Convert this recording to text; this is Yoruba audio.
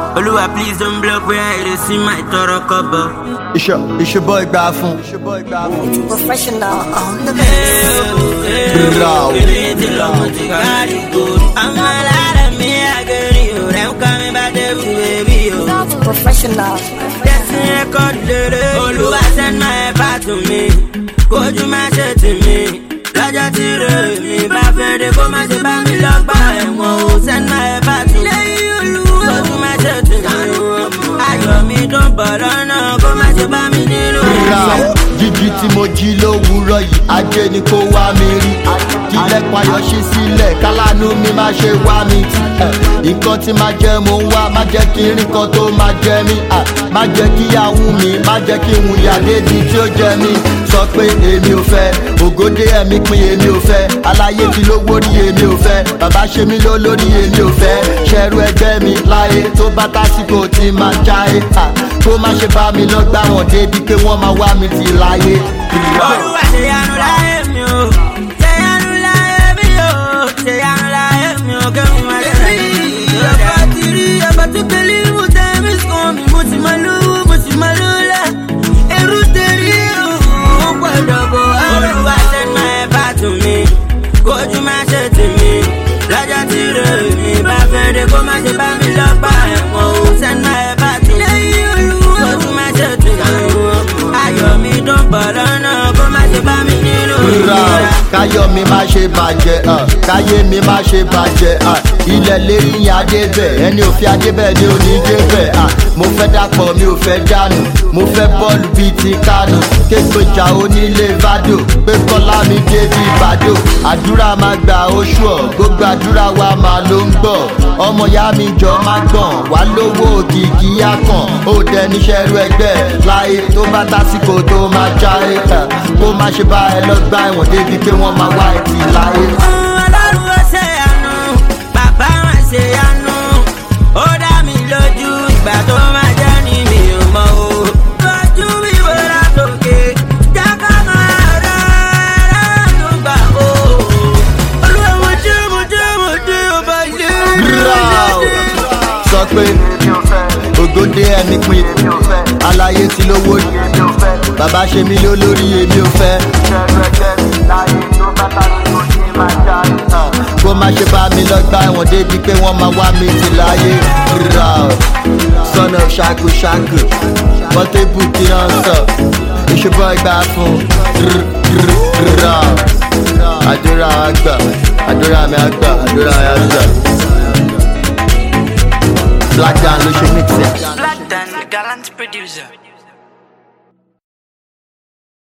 Oluwa, please don't block where I see my toro cover. It's your boy Grafun. Professional on the Raw. I'm a lot of me, I get you. I'm coming back there, baby. Professional. Destiny record, Oluwa send my part to me. Go to my shit to me. Lọ́jọ́ tí rẹ̀ mi bá fẹ́ dé kó má ṣe bá mi lọ́gbà ẹ̀wọ̀n ò send my part to me. Go to my shit to me. Ayọ̀ mi tó ń bọ̀ lọ́nà kó má ṣe bá mi nínú. Jíjí tí mo jí lówùúrọ̀ yìí, ajé ni kó wá mi rí. Kílẹ̀ payọ̀ ṣí sílẹ̀, kálánú mi má ṣe wá mi tì. Nǹkan tí máa jẹ mo ń wá, má jẹ́ kí n rí nǹkan tó máa jẹ mí. Má jẹ́ kí yàwù mi, má jẹ́ kí n wùyà débi tí ó jẹ mí. Sọ pé èmi ò fẹ́, ògòdè ẹ̀mí pin èmi ò fẹ́. Aláyé ti lówó rí èmi ò fẹ́. Bàbá ṣe mí lólórí èmi ò fẹ́. Ṣẹ̀rù ẹgbẹ́ mi láyé tó bá tásìkò tí máa jáyé. Kó má ṣe bá mi lọ gbá wọn débi pé wọ́n máa wá mi ti láyé. Olúwa ṣe yanu láyé mi o, ṣe yanu láyé mi o, ṣe yanu láyé mi o, kẹ́mi máa ṣe láyé mi. Ọba ti rí ọba tó kẹ́lí mú tẹ́mí sùn mi, mo sì máa lówó, mo sì máa lọ́lá. Ẹrú tẹ̀lé òun gbọ́dọ̀ bọ̀. Olúwa send my part to me, kójú máa ṣe tì mí. Lọ́jọ́ tí rẹ̀ mi bá fẹ́ dé kó má ṣe bá mi lọ́gbà ẹ̀wọ̀n ò send my part to me. Kójú máa ṣe tì mí. Ayọ̀ mi tó ń bọ̀ lọ́nà kó má ṣe bá mi nílò ìlera. Káyọ̀ mi má ṣe bàjẹ́, káyé mi má ṣe bàjẹ́. Ilẹ̀ lérí yẹn adébẹ̀, ẹni ò fi adébẹ̀ ni ò ní débẹ̀. Mo fẹ́ dàpọ̀ mi ò fẹ́ dànù, mo fẹ́ bọ́ọ̀lù bíi ti Kánò. Kégbèjà onílé Vado, pé Kọ́lá mi dé bí Bàdó. Àdúrà máa gbà oṣù ọ̀, gbogbo àdúrà wa máa ló ń gbọ̀. Ọmọ ìyá mi jọ máa gbọ̀n, wá lówó òkìkí yá kàn. Ó dẹ níṣẹ́ rú ẹgbẹ́ láyé tó bá tásìkò tó máa jáde. Kó má ṣe bá ẹ lọ́gbà ẹ̀wọ̀n débi pé wọ́n máa wá ẹ ti láyé. Ọlọ́run ó ṣe àánú, bàbá wa ṣe àánú. Ó dá mi lójú ìgbà tó máa jẹ́ ní mi ò mọ̀ o. Lójú mi wò látòkè, jákà máa rẹ̀ ló gbà o. Olúwa mo jẹ́ ọba ilé. Sọ pé ògòdè ẹ̀mí pin, aláyé ti lówó rí. Bàbá ṣe mí lólórí èmi ò fẹ́. Kó má ṣe bá mi lọ́gbà ẹ̀wọ̀n débi pé wọ́n máa wá mi ti láyé. Sọ́nà ṣàkóṣàkó, Portable kí náà sọ. Ìṣubú ẹgbà fún. Àdúrà àgbà, àdúrà mi àgbà, àdúrà mi àgbà. Black Dan ló ṣe mix ẹ̀. Black Dan, the gallant producer.